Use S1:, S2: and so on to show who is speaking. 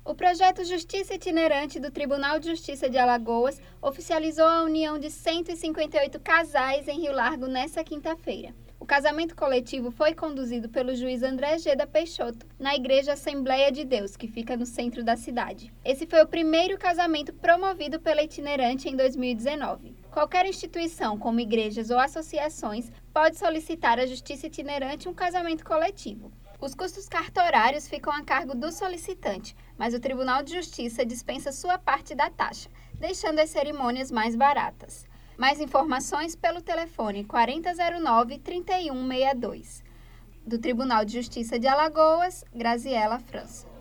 S1: O projeto Justiça Itinerante do Tribunal de Justiça de Alagoas oficializou a união de 158 casais em Rio Largo nesta quinta-feira. O casamento coletivo foi conduzido pelo juiz André Geda Peixoto na Igreja Assembleia de Deus, que fica no centro da cidade. Esse foi o primeiro casamento promovido pela Itinerante em 2019. Qualquer instituição, como igrejas ou associações, pode solicitar à Justiça Itinerante um casamento coletivo. Os custos cartorários ficam a cargo do solicitante, mas o Tribunal de Justiça dispensa sua parte da taxa, deixando as cerimônias mais baratas. Mais informações pelo telefone 4009-3162. Do Tribunal de Justiça de Alagoas, Graziela França.